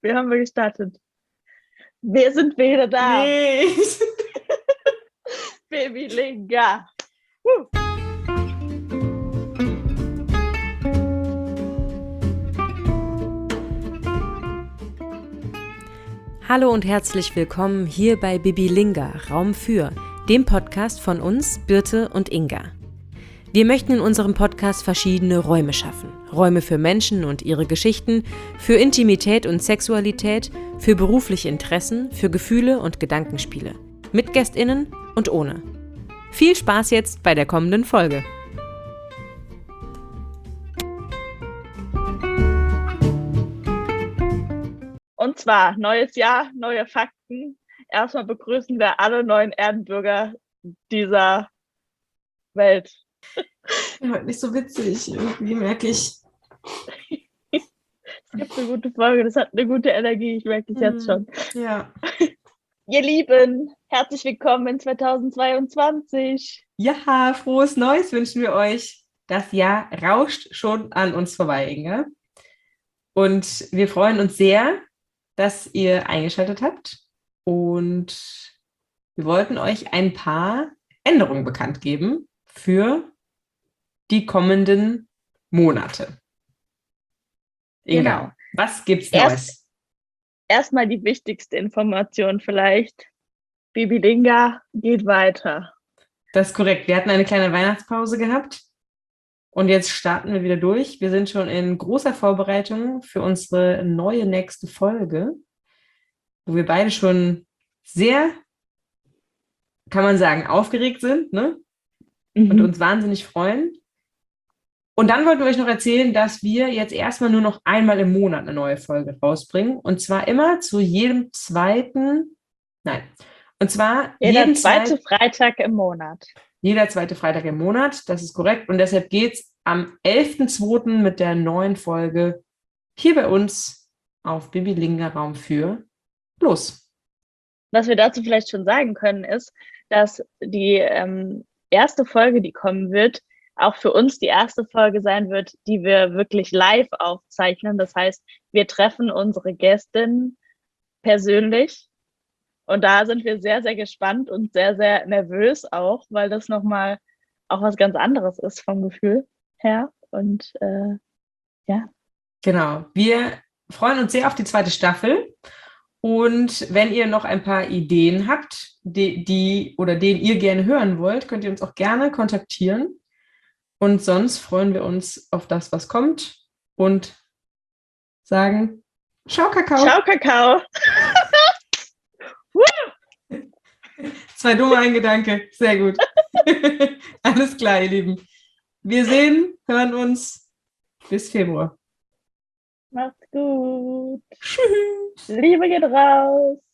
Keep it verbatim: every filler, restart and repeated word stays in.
wir haben wir gestartet. Wir sind wieder da. Nee. Baby Linga. Uh. Hallo und herzlich willkommen hier bei Bibi Linga, Raum für, dem Podcast von uns, Birte und Inga. Wir möchten in unserem Podcast verschiedene Räume schaffen. Räume für Menschen und ihre Geschichten, für Intimität und Sexualität, für berufliche Interessen, für Gefühle und Gedankenspiele. Mit GästInnen und ohne. Viel Spaß jetzt bei der kommenden Folge. Und zwar, neues Jahr, neue Fakten. Erstmal begrüßen wir alle neuen Erdenbürger dieser Welt. Heute nicht so witzig, irgendwie merke ich. Es gibt eine gute Folge, das hat eine gute Energie, ich merke das mhm. jetzt schon. Ja. Ihr Lieben, herzlich willkommen in zweitausendzweiundzwanzig. Ja, frohes Neues wünschen wir euch. Das Jahr rauscht schon an uns vorbei, Inga. Und wir freuen uns sehr, dass ihr eingeschaltet habt. Und wir wollten euch ein paar Änderungen bekannt geben für die kommenden Monate. Inga, Genau. Was gibt's Erst, Neues? Erstmal die wichtigste Information vielleicht. Bibi Linga geht weiter. Das ist korrekt. Wir hatten eine kleine Weihnachtspause gehabt und jetzt starten wir wieder durch. Wir sind schon in großer Vorbereitung für unsere neue nächste Folge, wo wir beide schon sehr, kann man sagen, aufgeregt sind, ne? Mhm. Und uns wahnsinnig freuen. Und dann wollten wir euch noch erzählen, dass wir jetzt erstmal nur noch einmal im Monat eine neue Folge rausbringen. Und zwar immer zu jedem zweiten, nein, und zwar jeder jeden zweite zweit, Freitag im Monat. Jeder zweite Freitag im Monat, das ist korrekt. Und deshalb geht es am elften zweiten mit der neuen Folge hier bei uns auf Bibi Linga Raum für los. Was wir dazu vielleicht schon sagen können, ist, dass die ähm, erste Folge, die kommen wird, auch für uns die erste Folge sein wird, die wir wirklich live aufzeichnen. Das heißt, wir treffen unsere Gästin persönlich. Und da sind wir sehr, sehr gespannt und sehr, sehr nervös auch, weil das nochmal auch was ganz anderes ist vom Gefühl her. Und äh, ja. Genau. Wir freuen uns sehr auf die zweite Staffel. Und wenn ihr noch ein paar Ideen habt, die, die oder den ihr gerne hören wollt, könnt ihr uns auch gerne kontaktieren. Und sonst freuen wir uns auf das, was kommt und sagen, ciao Kakao. Ciao Kakao. Zwei dumme ein Gedanke. Sehr gut. Alles klar, ihr Lieben. Wir sehen, hören uns bis Februar. Macht's gut. Tschüss. Liebe geht raus.